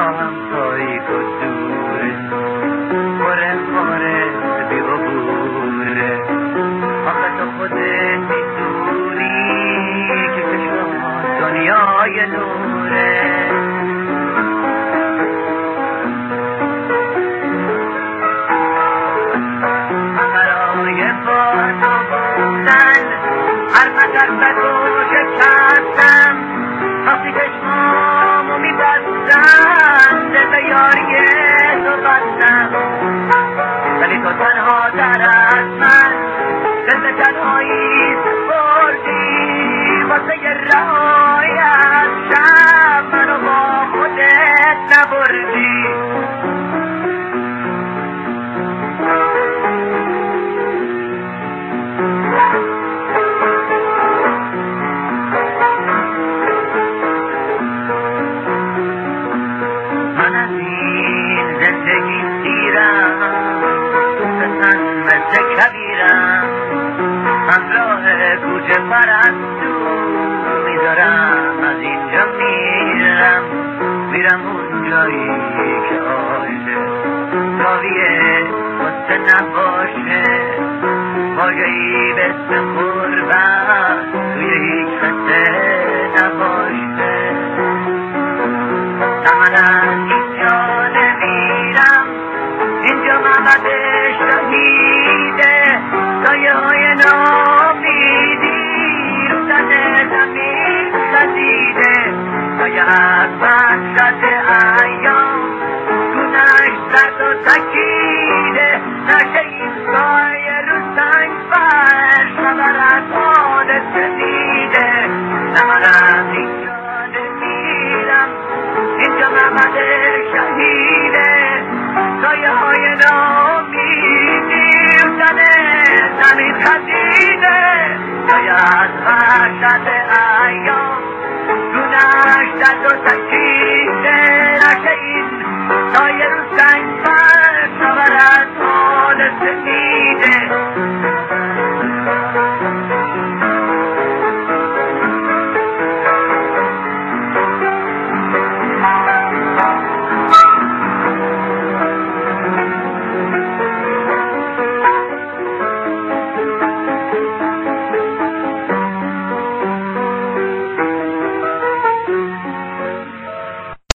راهم تاریک و دوره، خوره خوره بی عبوره. آخه تو خودت میدونی که چشمات دنیای نوره. برای با تو بودن هر مجرد رو شکستم، وقتی چشمامو میبستم دل به یاری تو بستم، ولی تو تنها در از من دل به تنهایی سپردی. واسه یه رهایی از شب منو با خودت نبردی. من از این زندگی سیرم، دوستن مثل کبیرم، همراه کوچه پرستو میذارم، از اینجا میرم اون جایی که عاشق راویه واسه نباشه. پایه‌ای به اسم غربت توی هیچ خطه نباشه. من از اینجا نمیرم، اینجا مقعد شهیده، سایه های نامیدی رو تن زمین خزیده. سایه از وحشت ایام گونه‌اش زرد و تکیده، نشه این سایه رو سنگ فرش خبر از حالت شنیده. من از اینجا نمیرم، اینجا مقعد شهیده، سایه های نامیدی رو تن زمین خزیده. سایه از وحشت ایام گونه‌اش درد و تکیده، نشه